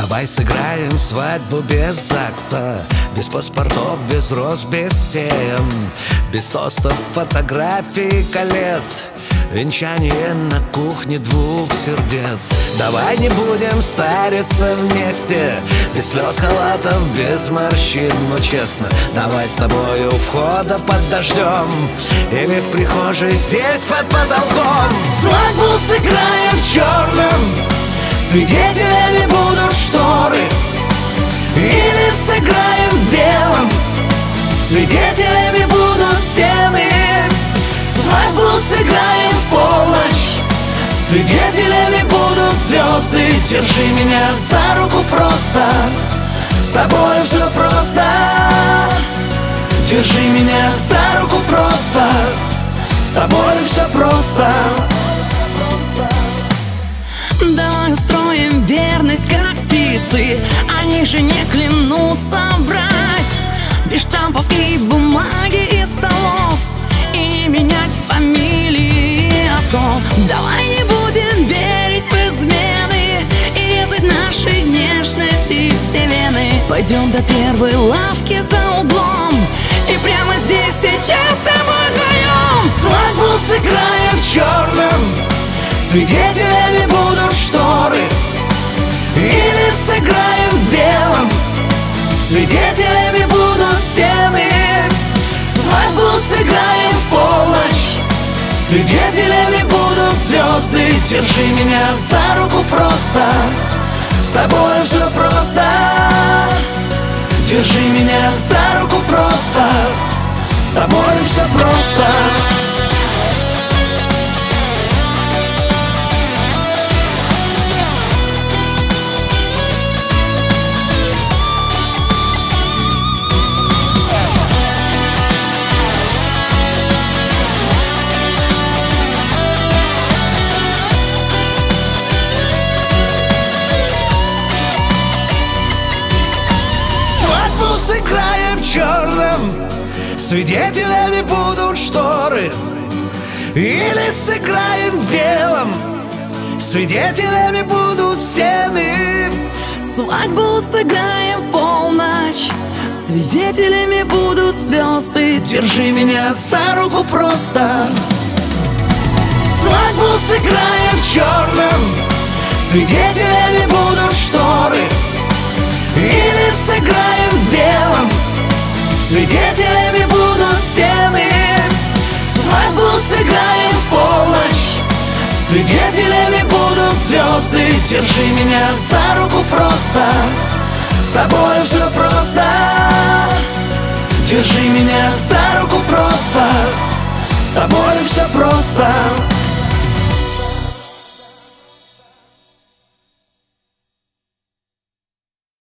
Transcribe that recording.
Давай сыграем свадьбу без ЗАГСа, без паспортов, без роз, без стен, без тостов, фотографий, колец, венчание на кухне двух сердец. Давай не будем стариться вместе, без слез, халатов, без морщин, но честно, давай с тобою у входа под дождем или в прихожей здесь под потолком. Свадьбу сыграем в черном, свидетелями будут шторы, или сыграем в белом, свидетелями будут стены. Свадьбу сыграем в полночь, свидетелями будут звезды. Держи меня за руку просто, с тобой все просто. Держи меня за руку просто, с тобой все просто. Давай устроим верность, как птицы, они же не клянутся врать. Без штампов и бумаги и столов, и не менять фамилии отцов. Давай не будем верить в измены и резать наши нежности все вены. Пойдем до первой лавки за углом и прямо здесь сейчас с тобой вдвоем. Свадьбу сыграем в черном, свидетелями будут шторы, или сыграем в белом, свидетелями будут стены. Свадьбу сыграем в полночь, свидетелями будут звезды. Держи меня за руку просто, с тобой все просто. Держи меня за руку просто, с тобой все просто. Сыграем в черном, свидетелями будут шторы, или сыграем в белом, свидетелями будут стены. Свадьбу сыграем в полночь, свидетелями будут звезды. Держи меня за руку просто. Свадьбу сыграем в черном, свидетелями будут шторы, или сыграем в белом, свидетелями будут стены. Свадьбу сыграем в полночь, свидетелями будут звезды. Держи меня за руку просто, с тобой все просто. Держи меня за руку просто, с тобой все просто.